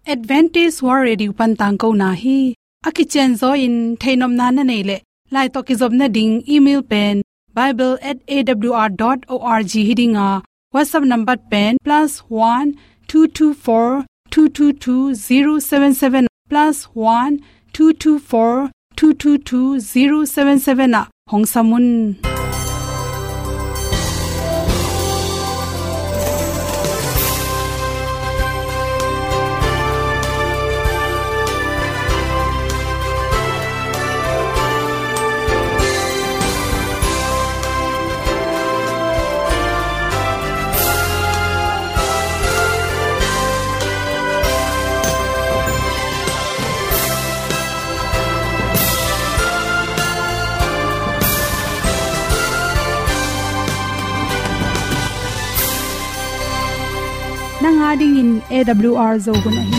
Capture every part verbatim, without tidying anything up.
Advantage World Radio Pantang ko na hi akichen zo in thainom na na nei le lai to ki zob na ding email pen bible at a w r dot org hidinga WhatsApp number pen plus one two two four two two two zero seven seven plus one two two four two two two zero seven seven na hong samun nanga ding in A W R zo gun ahi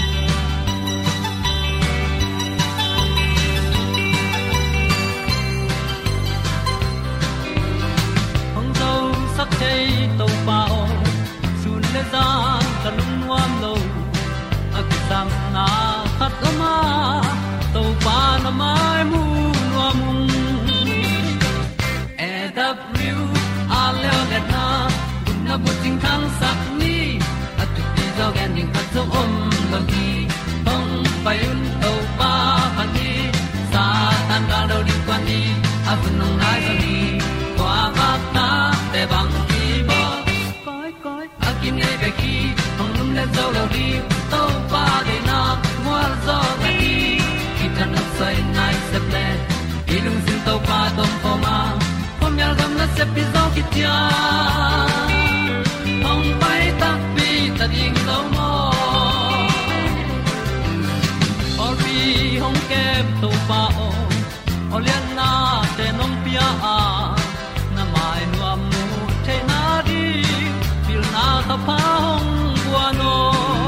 hong zo sak chei to pao sun le za kan nuam lo akisam na khat ma to pa na mai mu nuam A W R le na na bu ting khang sak ni zo gen ning khat zo om lo gi hong pai un to pa han ni sa tan ga do di kwan ni a bu nong nai zo ni kwa ba ta te bang ki bo koi koi a kim nei be ki hong lum le zo lo di to pa de na mo zo ga ni ki tan no sai nai se ple ki lung sin to pa tom pa ma pom yal gam na se pi zo ki tia hong pai ta pi ta ding lo mo or bi hong kem to pa o olian na te nong pia a na mai nu am nu te na di pil na ta pa hong bua no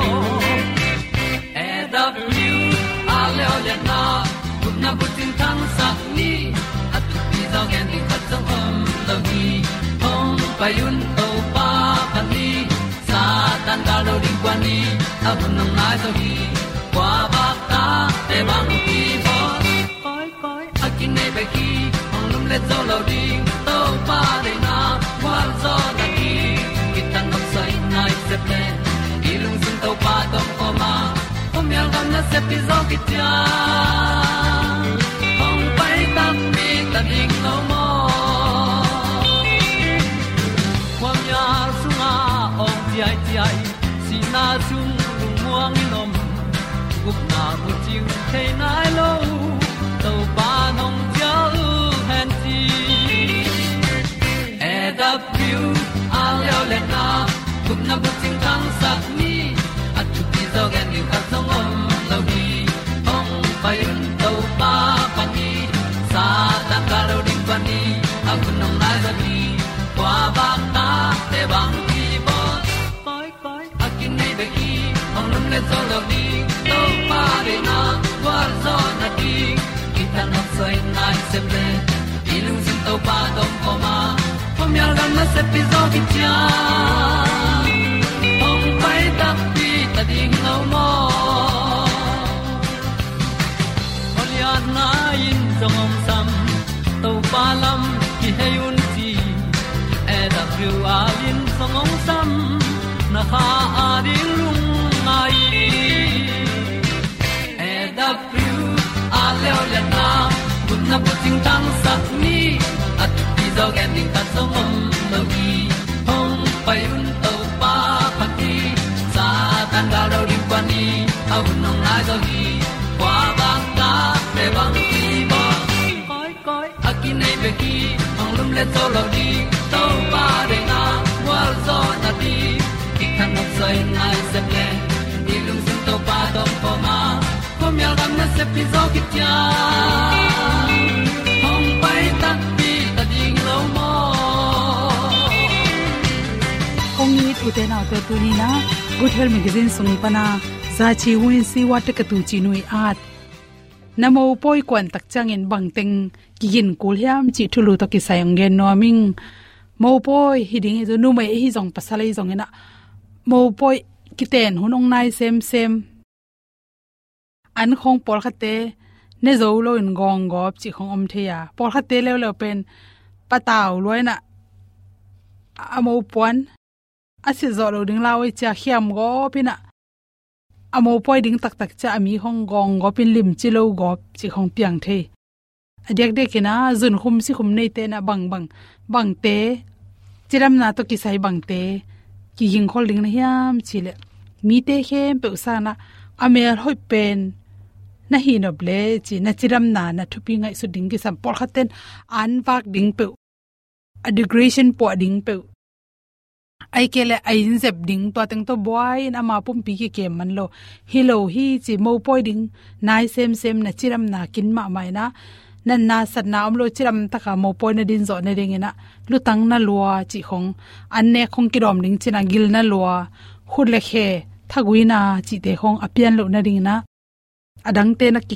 A W a le olian na kun na bu tin thang sak ni at pi zo gen di khat zo om lo gi hong pai un to pa pa ni tan ga lo ding kwan ni a bu nang mai so hi kwa ba ta te bang ki bo koi koi a kin nei be ki ong lum le zo lo ding to pa de na kwa zo na ki ki tan nok sai nai se ple i lung sun to pa tom ko ma pom yal gam na se pi zo ki tia ong pai ta mi ta ding lo mo kwam ya su ma ong ti ai ti ai na chung lung muang ni nom gup na bu ting thei nai lo to pa nong pia u han ti A W a le le na gup na bu ting kang sak ni at tu pi zo gen ni khat song om lo gi ong pai un to pa pa ni sa ta ka lo ding pa ni a bu nong nai za ni kwa ba ta te bang ki bo koi koi a kin nei be ki ong lum le zo lo di to pa de na kwa zo na ki ki ta na sai nai se ple i lung sin to pa dom ko ma pom yal gam na se pi zo ki tia ong pai ta pi ta ding lo mo olian na in zong om sam to pa lam ki hay un ti A W R in zong om sam na ha a ding lung mai A W a le le na kun na bu ting tang sak ni at pi zo gen ding ta som om lo gi hong pai un to pa pa ti sa tan ga do ri pa ni au nong lai zo gi kwa ba ta pe bang ki bo koi koi a ki nei be ki hong lum le zo lo di to pa de na wa zo na ti kan nok sai nai se ple ni lung sun to pa dom po ma pom yal gam na se pi zo ki tia hong pai ta pi ta ding lo mo ong ni tu te na te tu ni na Good Health Magazine sung pana za chi win si wa te ka tu chi nui at namo poi kwan tak changin bangteng ki yin kul hiam chi thulu to ki sayong gen no ming mo poi hiding zo nu mai hi jong pasalai jong ena mo poi kiten hunong nai sem sem an khong por khate ne zo lo in gong gop chi khong om thea por khate le le pen pataw loina amo pon asi zo lo ding lawi cha khiam go pina amo poi ding tak tak cha mi hong gong go pin lim chi lo gop chi khong piang the adek de kina zun khum si khum nei te na bang bang bang te chiram na to ki sai bang te ki hing khol ding na hiam chile mi te khem pe usana amer hoi pen na hi no ble chi na chiram na na thupi ngai su ding ki sam por khaten an wak ding pe a degradation po ding pe ai kele ai zep ding to teng to boy na ma pum pi ki kem man lo hi lo hi chi mo poi ding nai sem sem na chiram na kin ma mai na nan na sat na om lo chiram ta ka mo poi na din zo na ding ina lu tang na lua chi khong an ne khong ki rom ding china gil na lua khut le khe thaguina chi te khong apian lo na ding na adang te na ki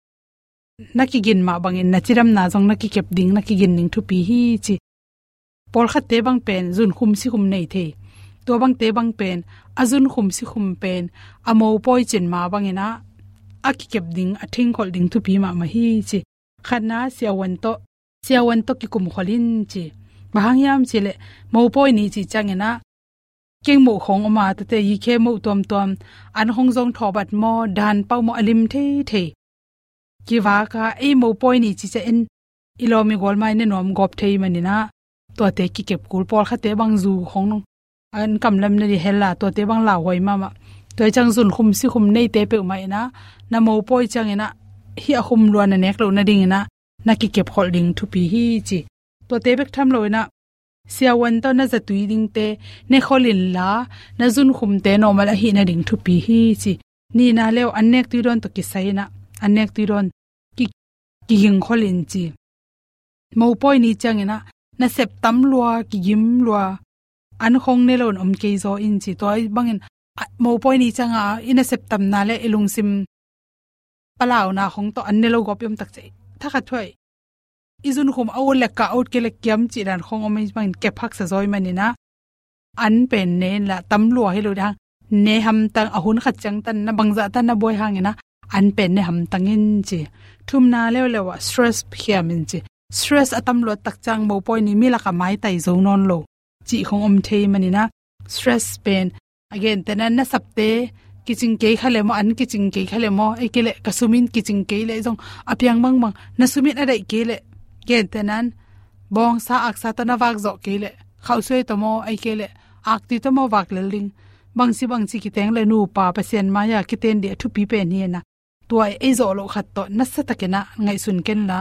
na ki gin ma bangin na chiram na jong na ki kep ding na ki gin ning thu pi hi chi por khat te bang pen zun khum si khum nei the to bang te bang pen azun khum si khum pen amo poi chen ma bangina aki kep ding a thing khol ding thu pi ma ma hi chi khana siawan to siawan to ki kum kholin chi bahang yam chile mo poi ni chi changena keng mo khong ma ta te yi khe mo tom tom an hong jong thobat mo dan pau mo alim the the ki wa ka e mo poi ni chi che en ilomi gol mai ne nom gop thei manina to te ki kep kul por kha te bang zu khong nong an kam lam ne hela to te bang la hoi ma ma to chang zun khum si khum nei te pe mai na na mo poi chang ina hi a khum luan na nek lo na ding ina na ki kep khol ding thu pi hi chi to te bek tham loina siawan to na zatui ding te ne kholin la na zun khum te normal a hi na ding thu pi hi chi ni na lew anek ti ron to ki saina anek ti ron ki ki hing kholin chi mo poi ni chang ina na sep tam lua ki yim lua an khong ne lon om ke zo in chi toy bangin mo poi ni changa in a sep tam na le ilung sim palaw na khong to an ne lo gop yom tak che tha kha thoi izun khum awol le ka out ke le kyam chi dan khong om bang ke phak sa zoi manina an pen ne la tam lua hi lo dang ne ham tang ahun khat chang tan na bangza tan na boy hangena an pen ne ham tangin chi thum na le le wa stress khiamin chi stress atam lo tak chang mo poi ni mi la ka mai tai zo non lo chi khong om thei manina stress pain again tenan na sapte kiching ke khale mo an kiching ke khale mo ekele kasumin kiching ke le jong apyang mang mang na sumin adai ke le gen tenan bong sa aksa ta na wak zo ke le khausoi to mo ai ke le akti to mo wak le ling bangsi bangsi ki teng le nu pa pasien ma ya ki ten de thu pi pen hi na tuai ei zo lo khat to na sa takena ngai sun ken la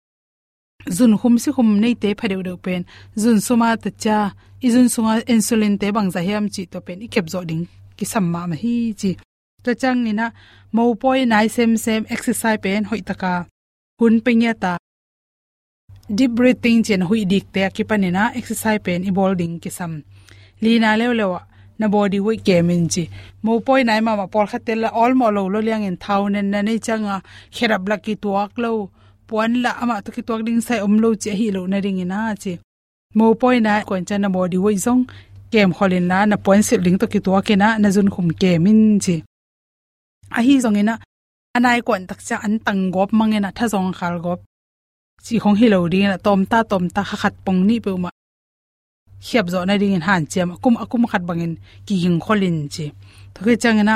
zun khum si khum nei te phadeu de pen zun suma ta cha izun sunga insulin te bang za hiam chi to pen ikep zo ding ki samma ma hi chi to chang ni na mo poi nai sem sem exercise pen hoi taka hun penya ta deep breathing chen hui dik te ki panina exercise pen i bolding ki sam lina lew lewa na body we kemin chi mo poi nai ma ma por khatel la all mo lo lo liang in thaunen na nei changa kherab la ki tuak lo puan la ama to ki tuak ding sai om lo che hi lo na ring ina chi mo poi na kon chana body we zong kem kholin la na point sil ding to ki tuak ke na na zun khum kemin chi a hi zong ina anai kon tak cha an tang gop mangena tha zong khal gop chi khong hi lo ding na tom ta tom ta kha khat pong ni pe ma khiap zo na ding in han chem akum akum khat bangin ki hing kholin chi to ke changena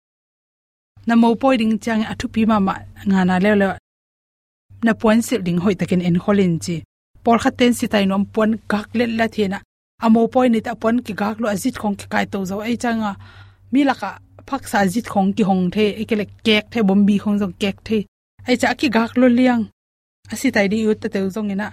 na mo poi ding chang athu pi ma ma nga na le le na point sil ding hoi takin en kholin chi por khaten si tai nom pon gak le la thena amo poi ni ta pon ki gak lo azit khong ki kai to zo ai changa mi laka phak sa azit khong ki hong the ekele kek the bombi khong jong kek the ai cha ki gak lo liang asi tai di ut te zong ina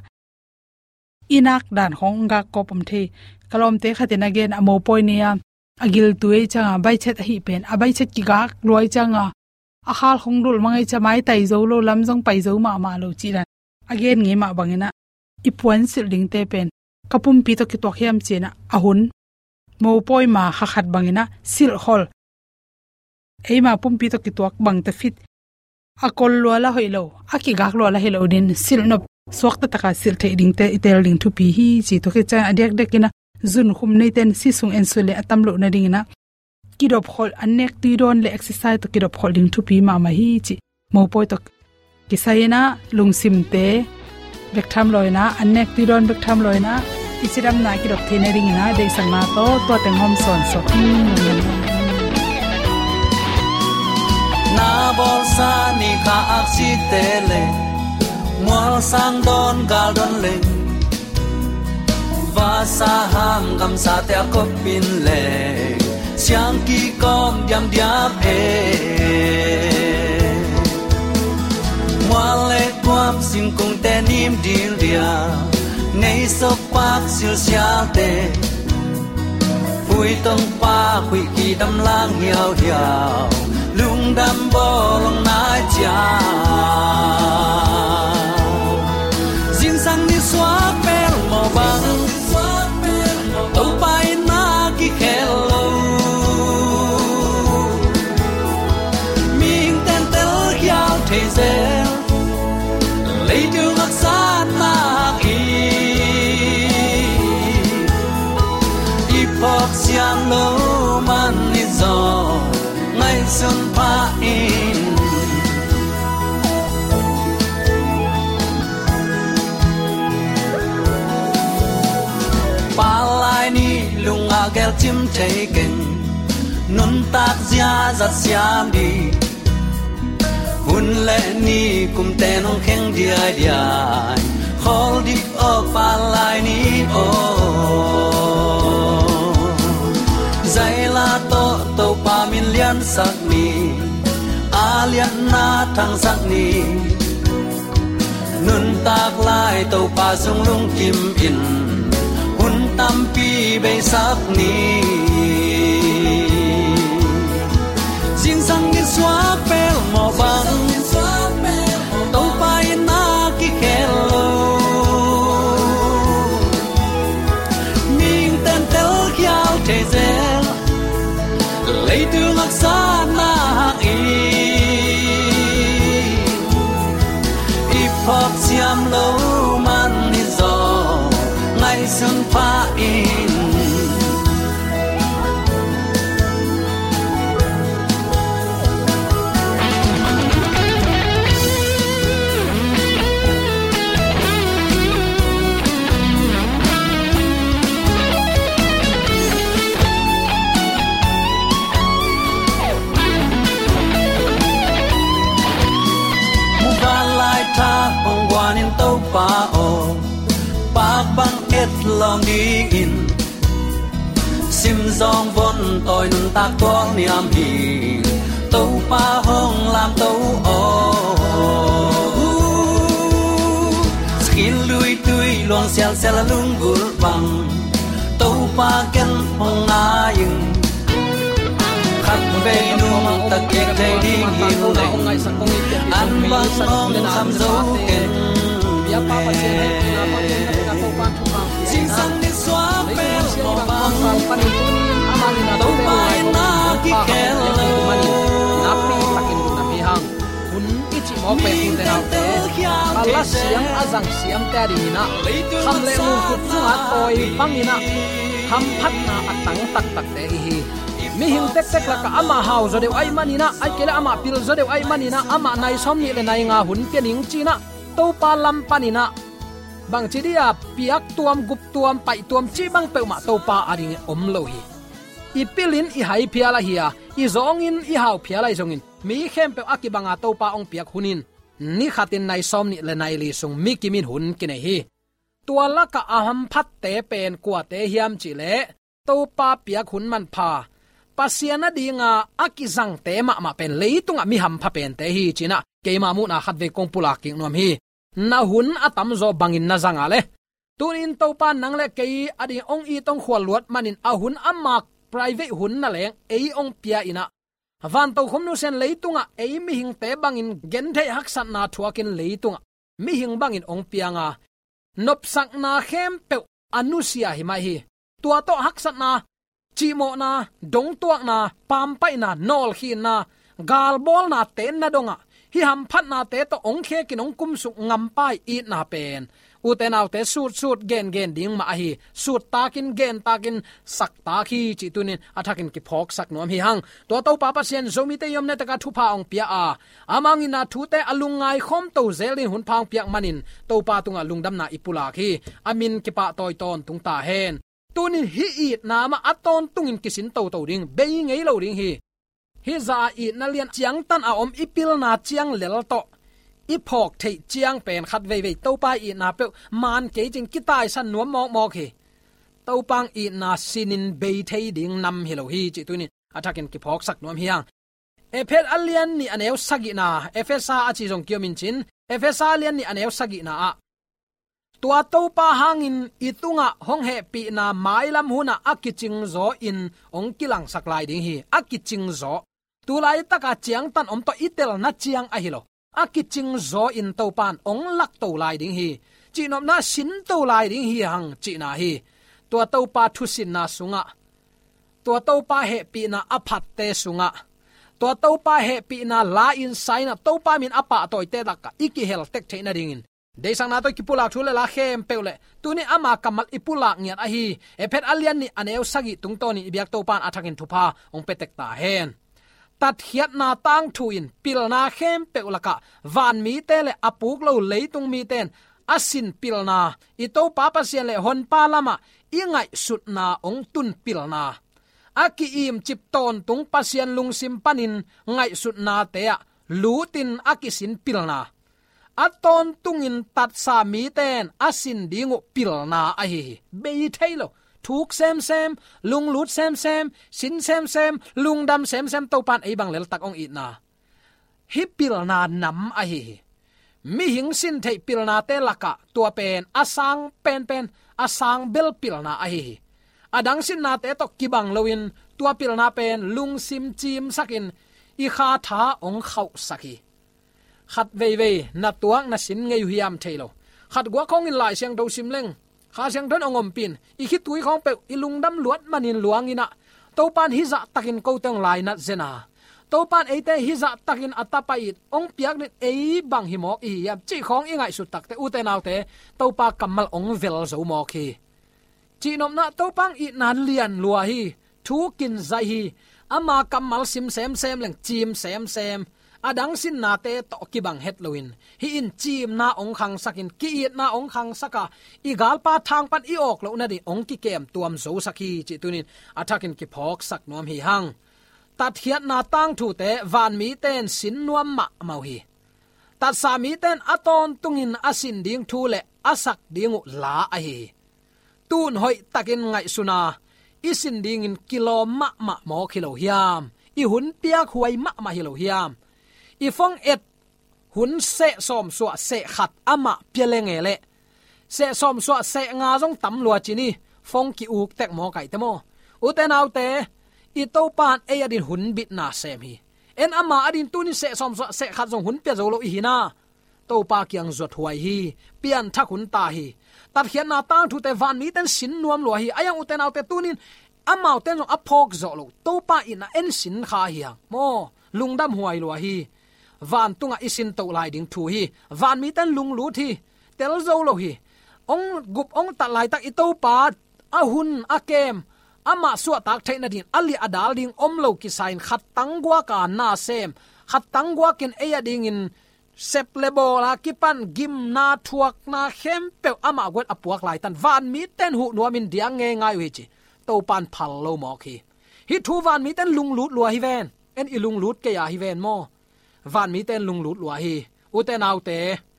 inak dan hong ga kopum the kalom te khaten again amo poi nia agil tuei changa bai chet hi pen abai chet ki gak loi changa a khal khong dul mangai cha mai tai zo lo lam jong pai zo ma ma lo chi ran again nge ma bangina i puan sil ding te pen kapum pi to ki to khiam chena ahun mo poi ma kha khat bangina sil hol eima pum pi to ki to bang ta fit akol lo la hoilo aki gak lo la helo din sil no swakta taka sil the ding te itel ding thu pi hi chi to ke cha adek dekina zun khum nei ten si sung ensule atam lo na ding na kirop khol anek ti ron le exercise to kirop khol ding thu pi ma ma hi chi mo poi to kisayena lungsim te bektham loina anek ti ron bektham loina isiram na kirop thene ring na de sangma to to teng hom son so na bol sa ni ka aksitele mual sang don gal don le va sa ham gam sa te ko pin le siang ki kom diam diam e mual le kwam sim kung te nim dil dia nei so pak sil sia te pui tong pa hui ki dam lang hiao hiao lung đam bò lòng nai cha riêng sang đi xóa bèo màu vàng tàu bay na ki hello mình tên tel hiao thế giới lấy đường ngắc sát na y ipok xiang lo man ni zo ngày xuân pha in pa lai ni lung a gel chim thei ken nun tak zia zat siam di hun le ni kum te nong kheng dia dia hol di o pa lai ni o zai la to to pa min lian sak ni a lian na thang sak ni nun tak lai to pa sung lung kim in hun tam pi be sak ni jing sang ni xóa pel mo bang to pa na ki hello ming ten tel kiao te zel lấy đường ngắc xa na y ipok siam lo man ni zo ngày xuân pha in tha ong wan in to pa o pa bang et long di in sim zong von toy nun tak tuang niam hi to pa hong lam to o skin lui tui long sel sel lung gul bang to pa ken hong a yin khát về nung ta kẹt đây đi hiểu này ăn băng ong tham dấu kẹt xin sang đi xóa bèo màu vàng tàu bay na ki hello napi takin napi hang hun ichi mo pe tin de naute ala siam azang siam ta ri na ham le mu ku chunga toy pangina ham phat na atang tak tak te hi mi hing tek tek la ka ama hau zo deu ai manina ai kele ama pil zo deu ai manina ama nai som ni le nai nga hun kening china to pa lam panina bang chidia piak tuam gup tuam pai tuam chi bang pe ma to pa aring om lo hi i pilin i hai phiala hiya i zongin i hau phiala i zongin mi khem pe akibanga to pa ong piak hunin ni khatin nai som ni le nai li sung mi kimin hun kine hi tuala ka aham phat te pen kwa te hiam chi le to pa piak hun man pha pasiana dinga akizang te ma ma pen leitunga mi ham pha pen te hi china keima mu na khat ve kong pula ki nom hi na hun atam zo bangin na zanga le tunin to pa nang le ke adi ong i tong khwal luat manin a hun amma private hun na leng ei ong pia ina van to khom nu sen leitunga ei mi hing te bangin gen the hak san na thuakin leitunga mi hing bangin ong pianga nop sak na khem pe anusia hi mai hi tua to hak san na chi mo na dong tuak na pam pai na nol khin na gal bol na ten na donga hi ham phat na te to ong khe kin ong kum su ngam pai i na pen uten autte sut sut gen gen ding ma hi sut takin gen takin sak ta khi chi tunin athakin ki phok sak nom hi hang to to pa pa sian zomi te yom ne ta ka thu pa ong pia a amang ina thu te alungai khom to zelin hun phang piak manin to pa tunga lungdam na ipula khi amin ki pa toy ton tung ta hen tunin hi i na ma aton tungin kisin to to ding be ngei lo ding hi hi za i na lian chiang tan a om ipil na chiang lel to i phok thei chiang pen khat ve ve to pa i na pe man ke jing kitai san nuam mok mok hi to pang i na sinin be thei ding nam hi lo hi chi tunin athakin ki phok sak nuam hiang ephet alian ni aneu sagi na efesa achi jong kyomin chin efesa alian ni aneu sagi na a tua to pa hangin itunga hong he pi na mailam huna akiching zo in ong kilang saklai ding hi akiching zo tulai taka chiang tan om to itel na chiang a hilo akiching zo in to pan ong lak to lai ding hi chinom na sin to lai ding hi hang chi na hi tua to pa thu sin na sunga tua to pa he pi na aphat te sunga tua to pa he pi na la in sign to pa min apa toy te dak iki hel tek theina ding in deisang na to kipula thule la khem peule tuni ama kamal ipula ngiat a hi ephet alian ni aneu sagi tungtoni ibyak to pan athakin thupa ong petek ta hen tat hiat na tang thuin pilna khem peulaka van mi te le apuk lo leitung mi ten asin pilna ito papa sian le hon pa lama ingai sutna ong tun pilna aki im chip ton tung pasian lungsim panin ngai sutna te lutin akisin pilna aton tungin tat sa mi ten asin dingu pilna a hi be thailo thuk sem sem lung lut sem sem sin sem sem lung dam sem sem to pan ei bang lel tak ong i na hi pilna nam a hi mi hing sin thei pilna te laka tua pen asang pen pen asang bel pilna a hi adang sin na te to kibang loin tua pilna pen lung sim chim sakin i kha tha ong khau saki khat vei vei na tuang na sin ngei hiam thailo khat gwa khong in lai siang do sim leng kha siang don ongom pin i khi tui khong pe ilung dam luat manin luangina to pan hi za takin ko teng lai na zena to pan eite hi za takin atapait ong piak net ei bang hi mok i yam chi khong ingai su tak te u te naw te to pa kamal ong vel zo mo khi chi nom na to pang i nan lian lua hi thu kin zai hi ama kamal sim sem sem leng chim sem sem adang sin na te to kibang het loin hi in chim na ong khang sakin ki it na ong khang saka i gal pa thang pan i ok lo na di ong ki kem tuam zo sakhi chi tunin athakin ki phok sak nom hi hang tat hiat na tang thu te van mi ten sin nuam ma mau hi tat sa mi ten aton tungin asin ding thu le asak dingu la a hi tun hoi takin ngai suna isin ding in kilo ma ma mo kilo hiam i hun piak huai ma ma hilo hiam i phong et hun se som so se khat ama pielengele se som so se nga jong tam lua chini phong ki uk tek mo kai te mo uten autte i to pan e adin hun bit na sem hi en ama adin tunin se som so se khat jong hun pe zo lo hi na to pa kyang zot huai hi pian thak hun ta hi tat hian na tang thu te van mi ten sin nuam lo hi ayang uten autte tunin amau ten jong aphok zo lo to pa ina en sin kha hi mo lungdam huai lo hi van tunga isin to lai ding thu hi van mi tan lung lu thi tel zo lo hi ong gup ong ta lai tak i to pa a hun a kem ama suwa tak thaina din ali adal ding om lo ki sign khat tangwa ka na sem khat tangwa kin e ya ding in sep lebola kipan gim na thuak na khem pe ama got apuak lai tan van mi ten hu nuamin diang nge ngai wi chi to pan phal lo mo khi hi thu van mi ten lung lut lua hi ven en i lung lut ke ya hi ven mo van mi ten lung lut lua hi uten autte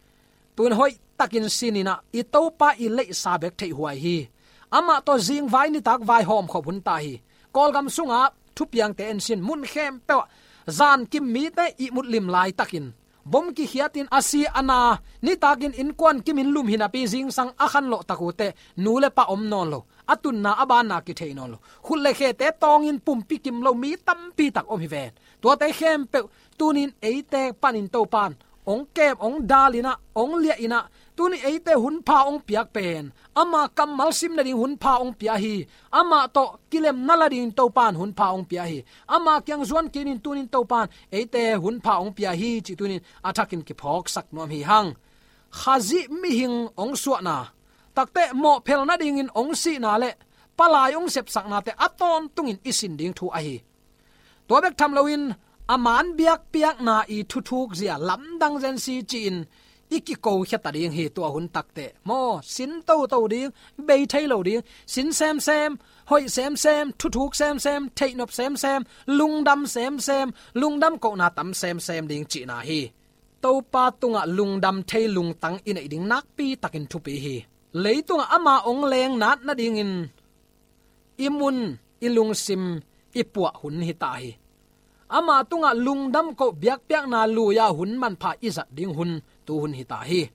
tun hoi takin sinina i to pa i le sa bek thei huai hi ama to jing vai ni tak vai hom kho bun ta hi kol gam sunga thupiang te en sin mun khem pe zan kim mi te i mut lim lai takin bom ki hiatin asi ana ni takin in kwan kimin lum hina pi jing sang akhan lo takute nule pa om non lo atun na abana ki thein lo khulle khe te tong in pum pi kim lo mi tam pi tak om hi ven to te khem pe tunin eite panin to pan ong kem ong dalina ong lia ina tuni eite hun pha ong piak pen ama kamal sim na ding hun pha ong pia hi ama to kilem nala ding to pan hun pha ong pia hi ama kyang zuan kinin tunin to pan eite hun pha ong pia hi chi tunin athakin ki phok sak nom hi hang khazi mi hing ong suana takte mo phel na ding in ong si na le palai ong sep sak na te aton tungin isin ding thu a hi to bek tham loin aman biak piak na i thu thuk zia lam dang zen si chin iki ko khata ding hi to hun takte mo sin to to ding be thailo ding sin sem sem hoi sem sem thu thuk sem sem thei nop sem sem lungdam sem sem lungdam ko na tam sem sem ding chi na hi to pa tunga lungdam thei lung tang in ai ding nak pi takin thu pi hi leitunga ama ong leng nat na ding in imun ilung sim ipua hun hi ta hi ama tunga lungdam ko biak piak na lu ya hun man pha izat ding hun tu hun hi ta hi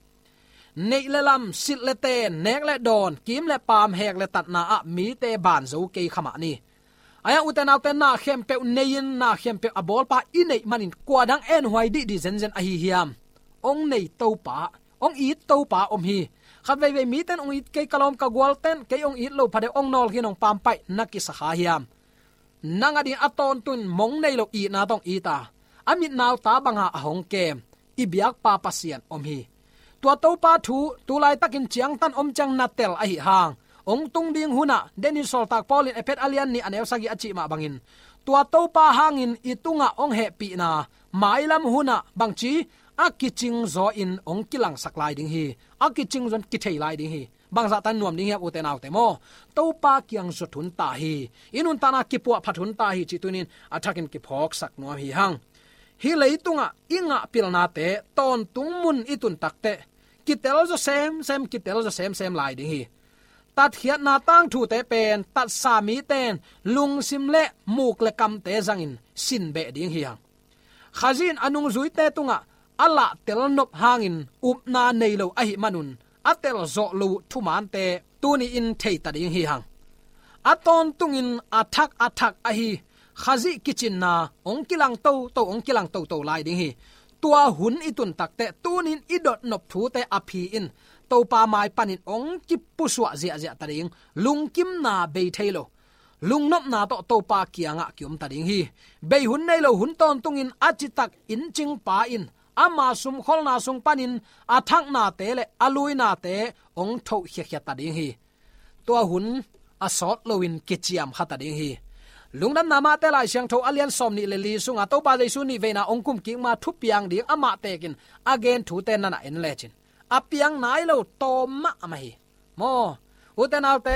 nei le lam sit le te nek le don kim le pam hek le tat na a mi te ban zo ke khama ni aya uten auten na khem pe nein na khem pe abol pa i nei manin kwa dang en huai di di zen zen a hi hiam ong nei to pa ong i to pa om hi khat ve ve mi ten ong i ke kalom ka gwal ten ke ong i lo phade ong nol hi nong pam pai na ki sa ha hiam nanga din aton tun mong nei lo i na tong i ta amit naw ta banga ahong kem i biak pa pasian om hi tua to pa thu tu lai takin chiang tan om chang na tel a hi hang ong tung ding huna denin sol tak polin epet alian ni aneu sagi achi ma bangin tua to pa hangin itunga ong he pi na mailam huna bangchi akiching zo in ong kilang saklai ding hi akiching zon kithei lai ding hi bangza tan nuam ding he uten autte mo to pa kyang zo thun ta hi inun tana kipua phathun ta hi chitunin athakin ki phok sak nuam hi hang hi leitunga inga pilna te ton tungmun itun takte kitel zo sem sem kitel zo sem sem lai ding hi tat hiat na tang thu te pen tat sami ten lung sim le muk le kam te zangin sin be ding hi hang khazin anung zui te tunga ala tel nop hangin upna neilo a hi manun atel zo lu thuman te tuni in thei ta ding hi hang aton tungin athak athak a hi khazi kitchen na ong kilang to to ong kilang to to lai ding hi tua hun itun takte tunin idot nop thu te aphi in to pa mai panin ong ki puswa zia zia ta ding lung kim na be thailo lung nop na to to pa kianga kyum ta ding hi be hun nei lo hun ton tungin achitak in ching pa in ama sum khol na sung panin athak na te le alui na te ong tho khia khia ta ding hi to hun asot loin kichiam khata ding hi lungdam nama te lai siang tho alian som ni le li sunga to pa jaisu ni veina ong kum ki ma thu piang ding ama tekin again thu te nana en lechin apiang nai lo tomma amahi mo uten alte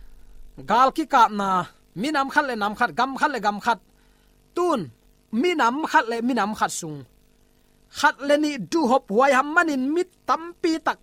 gal ki kap na minam khat le nam khat gam khat le gam khat tun minam khat le minam khat sung khat le ni du hop wai ham manin mit tampi tak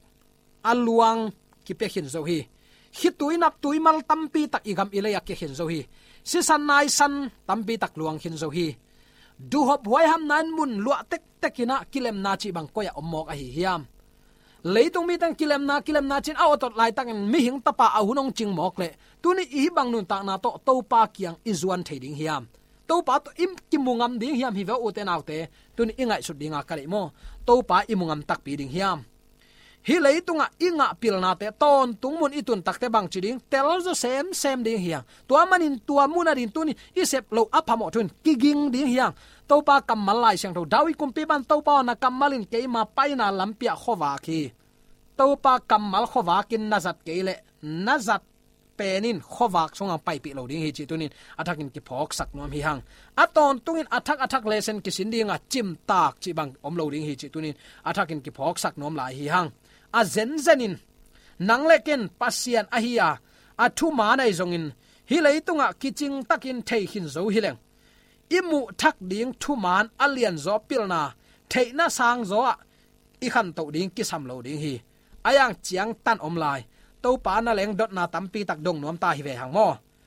aluang ki pe khin zo hi hitui nap tui mal tampi tak igam ilaya ke khin zo hi si san nai san tampi tak luang khin zo hi du hop wai ham nan mun lua tek tekina kilem na chi bang koya omok a hi hiam leitung mi tang kilem na kilem na chin aw tot lai tang mi hing tapa a hunong ching mok le tuni i bang nun tak na to to pa kiang izuan thading hiam to pa to im kimungam ding hiam hi ve uten autte tuni ingai sut dinga kale mo to pa imungam tak pi ding hiam hi leitunga inga pilna te ton tungmun itun takte bang chiding tel zo sem sem ding hiang tua manin tua muna din tuni isep lo aphamo thun kiging ding hiang to pa kamal lai sang tho dawi kumpi ban to pa na kamalin ke ma paina lampia khowa ki to pa kamal khowa kin nazat keile nazat penin khowak songa pai pi lo ding hi chi tunin athakin ki phok sak nom hi hang aton tungin athak athak lesen ki sindinga chim tak chi bang om lo ding hi chi tunin athakin ki phok sak nom lai hi hang a zen zenin nangleken pasian ahia athu manai zongin hi leitunga kiching takin thei hin zo hileng imu thak ding thu man alian zo pilna theina sang zo i khan to ding ki sam lo ding hi ayang chiang tan om lai to pa na leng dot na tampi tak dong nom ta hi ve hang mo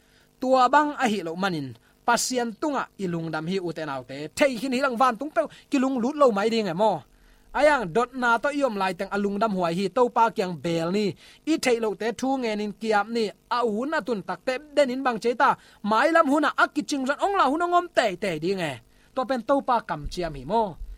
tua bang a hi lo manin pasian tunga ilung dam hi uten autte thei hin hilang van tung pe kilung lut lo mai ding e mo ayang dot na to yom lai teng alung dam huai hi to pa kyang bel ni i thei lo te thu ngen in kiam ni a hun atun tak te den in bang cheta mai lam huna akiching ran ong la hunongom te te ding e to pen to pa kam chiam hi mo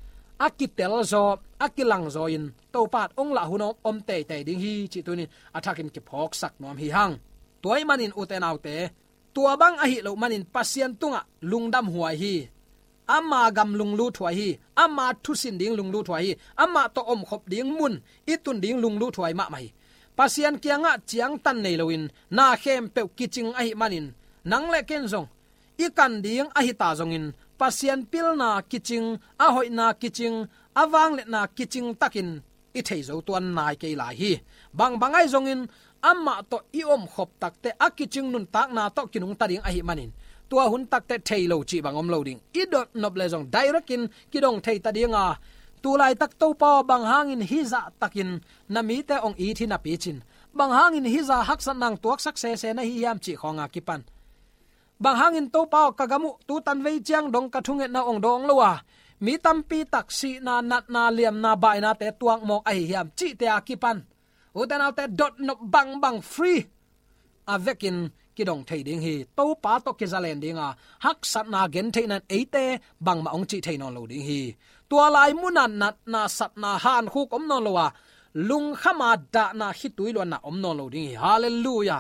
akitel zo akilang zo in to pat ong la hunom om te te ding hi chi tunin athakin ki phok sak nom hi hang toy manin uten autte tua bang a hi lo manin pasien tunga lungdam huai hi ama gam lunglu thwai hi ama thusin ding lunglu thwai hi ama to om khop ding mun itun ding lunglu thwai ma mai pasian kianga chiang tan nei loin na khem pe kiching a hi manin nang le ken zong i kan ding a hi ta zongin pasian pilna kiching a hoina kiching awang le na kiching takin i thei zo tuan nai ke lai hi bang bangai zongin amma to i om khop takte a kiching nun tak na to kinung ta ding a hi manin tua hun takte thei lo chi bang om lo ding i dot nop le zong direct in kidong thei ta dinga tu lai tak to pa bang hangin hi za takin nami te ong i thi na pi chin bang hangin hi za hak san nang tuak sak se se na hi yam chi khonga kipan bang hangin to pa kagamu tu tan vei chiang dong ka thunge na ong dong lowa mi tampi taksi na nat na liam na bai na te tuang mok ai hiam chi te akipan utan te dot no bang bang free avekin kidong thei ding hi to pa to ke zalen dinga hak sat na gen thei nan eite bang ma ong chi thei non lo ding hi tua lai munan nat na sat na han khu kom non lowa lung khama da na hi tuilon na om non lo ding hi hallelujah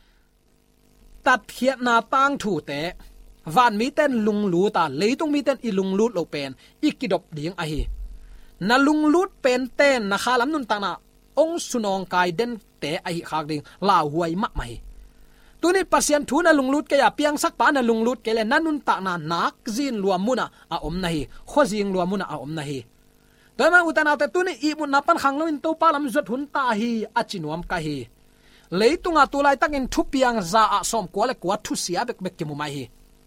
tat khiat na tang thu te van mi ten lung lu ta leitung mi ten i lung lut lo pen ikidop ding a hi na lung lut pen ten na khalam nun ta na ong sunong kai den te a hi khak ding la huai ma mai tuni pasien thu na lung lut ke ya piang sak pa na lung lut ke le nanun ta na nak zin luam muna a om na hi khojing luam muna a om na hi toy ma utana te tuni i mun na pan khang lo in to pa lam zot hun ta hi achinuam ka hi leitunga tulai takin thu piang za a som ko le ko thu sia bek bek ki mu mai hi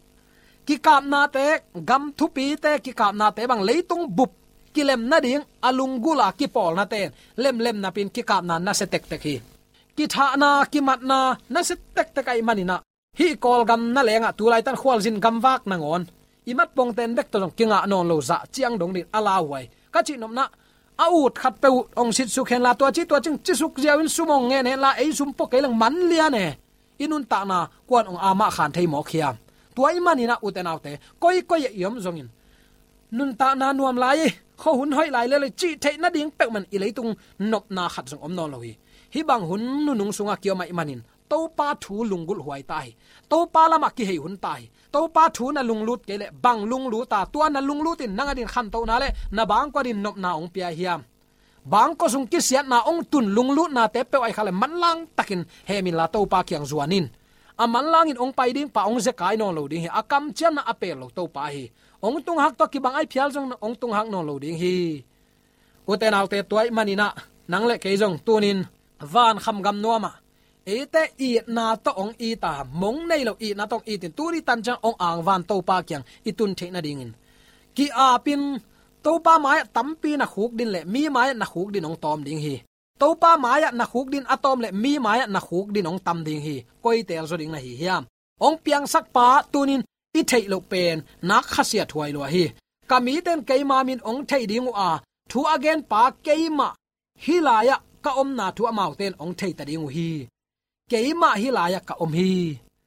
ki kap na te gam thu pi te ki kap na te bang leitung bup kilem na ding alung gula ki pol na ten lem lem na pin ki kap na na se tek tek hi ki tha na ki mat na na se tek tek ai manina hi kol gam na lenga tulai tan khwal jin gam wak na ngon imat pong ten bek to kinga non lo za chiang dong din ala wai ka chi nom na out khat pe ong sit su khen la to chi to ching chi suk jiawin sumong nge ne la ei sum po ke lang man lia ne inun ta na kwan ong ama khan thei mo khiam tuai manina uten autte koi koi yom zongin nun ta na nuam lai kho hun hoi lai le chi thei na ding pek man i leitung nop na khat zong om non lo hi hi bang hun nu nung sunga kyo mai manin to pa thu lungul huai tai to pa lama ki hei hun tai to pa thu na lunglut ke le bang lunglu ta tua na lunglut in nanga din khan to na le na bang ko din nop na ong pia hiam bang ko sung ki siat na ong tun lunglut na te pe ai khale man lang takin he min la to pa kyang zuanin aman lang in ong pai ding pa ong ze kai non lo ding hi akam chem na apel lo to pa hi ong tung hak to ki bang ai phial jong ong tung hak non lo ding hi uten autte toy manina nang le ke jong tunin van kham gam nuama ete i na to ong i ta mong nei lo i na tong i tin turi tan chang ong ang van to pa kyang itun the na ding in ki a pin to pa mai tampi na khuk din le mi mai na khuk din ong tom ding hi to pa mai na khuk din atom le mi mai na khuk din ong tam ding hi koi tel zo ding na hi hiam ong piang sak pa tunin i thei lo pen nak khasia thuai lo hi kami ten keima min ong thei ding a thu again pa keima hilaya ka om na thu amau ten ong thei ta ding hi keima hilaya ka om hi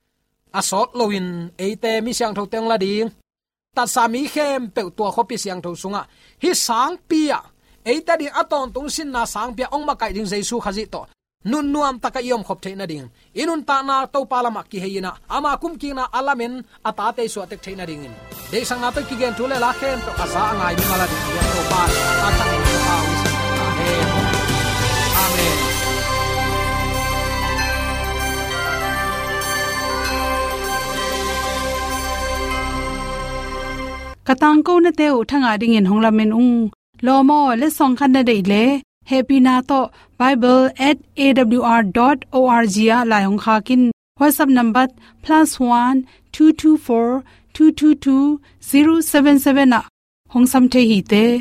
asot loin eite mi siang tho teng la ding ta sami khem pe to khopi siang tho sunga hi sang pia eita ding aton tung sin na sang pia ong ma kai ding jesu khazi to nun nuam taka yom khop theina ding inun ta na to palama ki heina ama kum ki na alamen ata te so tek theina ding in de sang na to ki gen thule la khem to asa ngai mi mala ding ya to pa ata ni pa us amen katang ko na teu thanga ding in honglamen ung lomo le song khan na dei le happy na to bible at a w r dot org ya la hong kha kin whatsapp number plus one two two four two two two zero seven seven na hong sam the hi te